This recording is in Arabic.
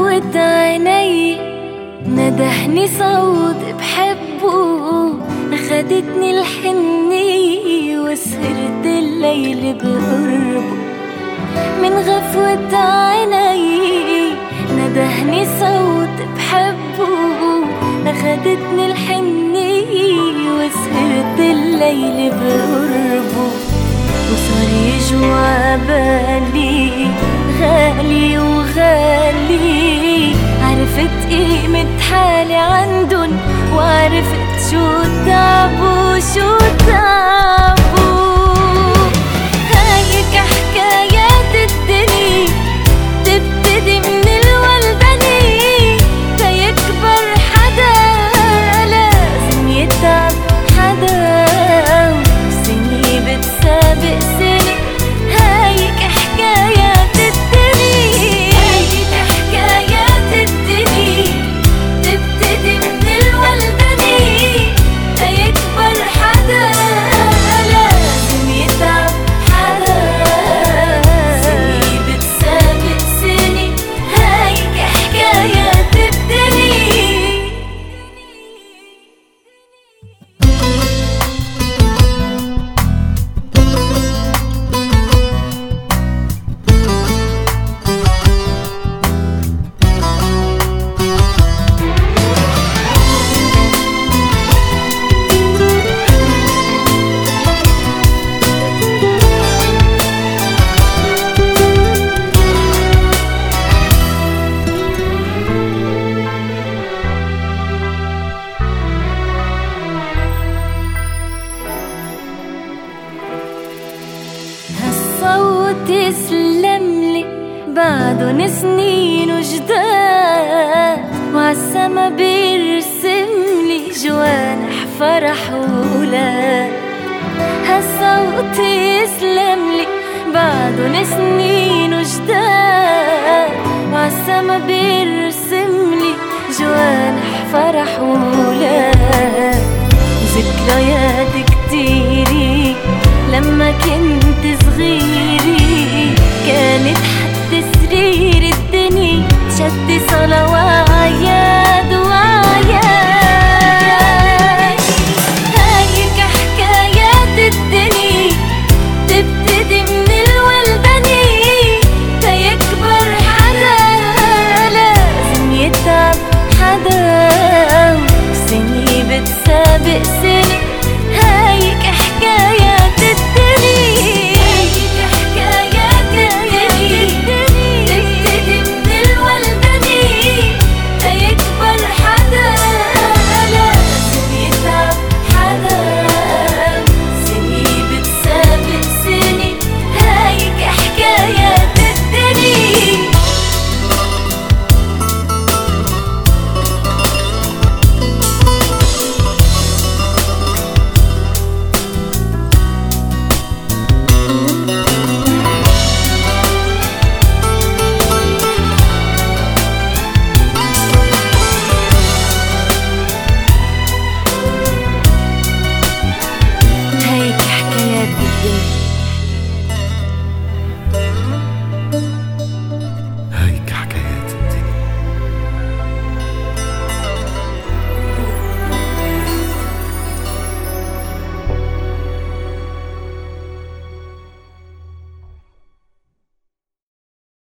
غفوة عيني ندهني صوت بحبه، أخدتني الحنية وسهرت الليل بقربه. من غفوة عيني ندهني صوت بحبه، أخدتني الحنية وسهرت الليل بقربه. وصار يجوا عبالي غالي وغالي، عرفت قيمة حالي عندن وعرفت شو تعبوا شو تعبوا. هايك حكايات الدنيا تبتدي من الولداني، تيكبر حدا لازم يتعب حدا، سني بتسابق سني. هايك حكايات الدنيا، هايك حكايات الدنيا تبتدي من الولداني، تيكبر حدا لازم يتعب حدا، سني بتسابق سني. هايك حكايات الدنيا. هالصوت يسلملي بعدن سنين وجداد، وعالسما بيرسملي جوانح فرح وولاد. هالصوت يسلملي بعدن سنين وجداد، وعالسما بيرسملي جوانح فرح وولاد. ذكريات كتيري لما كنت صغيري، كانت حد سرير الدنيا شد صلوات